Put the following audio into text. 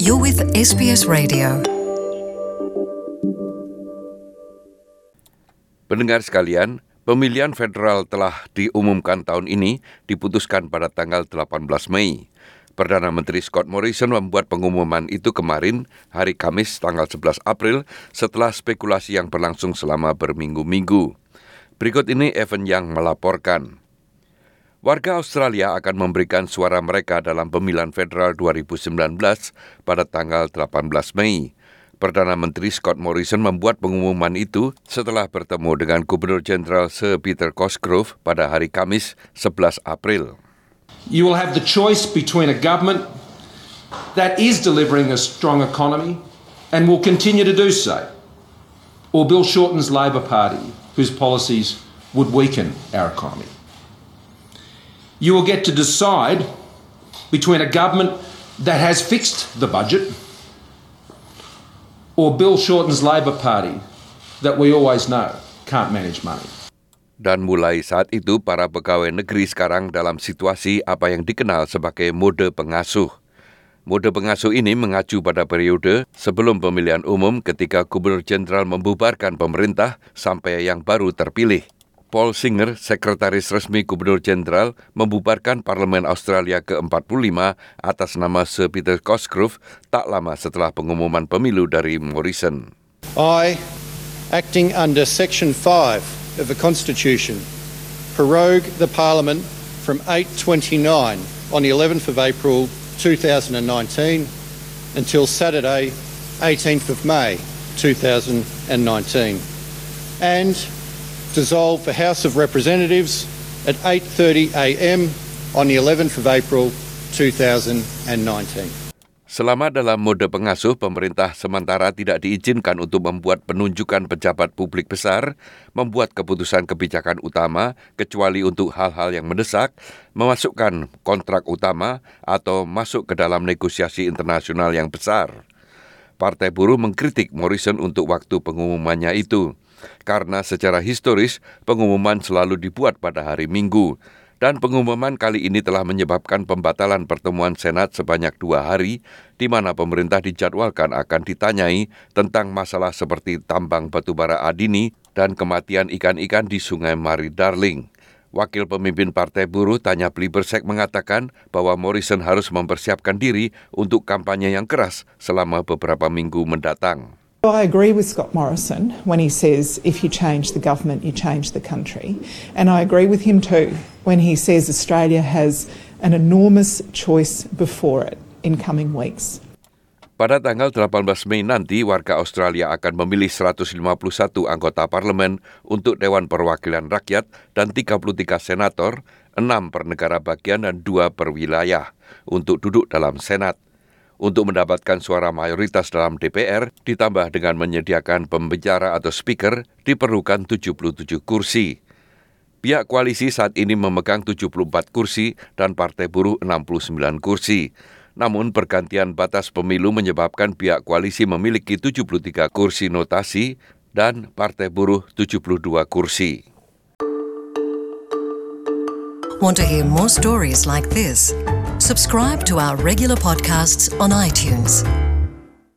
You're with SBS Radio. Pendengar sekalian, pemilihan federal telah diumumkan tahun ini diputuskan pada tanggal 18 Mei. Perdana Menteri Scott Morrison membuat pengumuman itu kemarin, hari Kamis tanggal 11 April, setelah spekulasi yang berlangsung selama berminggu-minggu. Berikut ini Evan Young melaporkan. Warga Australia akan memberikan suara mereka dalam pemilihan federal 2019 pada tanggal 18 Mei. Perdana Menteri Scott Morrison membuat pengumuman itu setelah bertemu dengan Gubernur Jenderal Sir Peter Cosgrove pada hari Kamis 11 April. You will have the choice between a government that is delivering a strong economy and will continue to do so, or Bill Shorten's Labor Party, whose policies would weaken our economy. You will get to decide between a government that has fixed the budget or Bill Shorten's Labor Party that we always know can't manage money. Dan mulai saat itu, para pegawai negeri sekarang dalam situasi apa yang dikenal sebagai mode pengasuh. Mode pengasuh ini mengacu pada periode sebelum pemilihan umum ketika Gubernur Jenderal membubarkan pemerintah sampai yang baru terpilih. Paul Singer, Sekretaris Resmi Gubernur Jenderal, membubarkan Parlemen Australia ke-45 atas nama Sir Peter Cosgrove tak lama setelah pengumuman pemilu dari Morrison. I, acting under Section 5 of the Constitution, prorogue the Parliament from 8:29 on the 11th of April 2019 until Saturday, 18th of May 2019, and dissolve the House of Representatives at 8:30 a.m. on the 11th of April 2019. Selama dalam mode pengasuh, pemerintah sementara tidak diizinkan untuk membuat penunjukan pejabat publik besar, membuat keputusan kebijakan utama, kecuali untuk hal-hal yang mendesak, memasukkan kontrak utama, atau masuk ke dalam negosiasi internasional yang besar. Partai Buruh mengkritik Morrison untuk waktu pengumumannya itu, karena secara historis pengumuman selalu dibuat pada hari Minggu, dan pengumuman kali ini telah menyebabkan pembatalan pertemuan Senat sebanyak 2 hari, di mana pemerintah dijadwalkan akan ditanyai tentang masalah seperti tambang batubara Adini dan kematian ikan-ikan di Sungai Murray-Darling. Wakil pemimpin Partai Buruh Tanya Plibersek mengatakan bahwa Morrison harus mempersiapkan diri untuk kampanye yang keras selama beberapa minggu mendatang. I agree with Scott Morrison when he says if you change the government, you change the country. And I agree with him too when he says Australia has an enormous choice before it in coming weeks. Pada tanggal 18 Mei nanti, warga Australia akan memilih 151 anggota parlemen untuk Dewan Perwakilan Rakyat dan 33 senator, 6 per negara bagian dan 2 per wilayah, untuk duduk dalam Senat. Untuk mendapatkan suara mayoritas dalam DPR, ditambah dengan menyediakan pembicara atau speaker, diperlukan 77 kursi. Pihak koalisi saat ini memegang 74 kursi dan Partai Buruh 69 kursi. Namun pergantian batas pemilu menyebabkan pihak koalisi memiliki 73 kursi notasi dan Partai Buruh 72 kursi. Want to hear more stories like this? Subscribe to our regular podcasts on iTunes.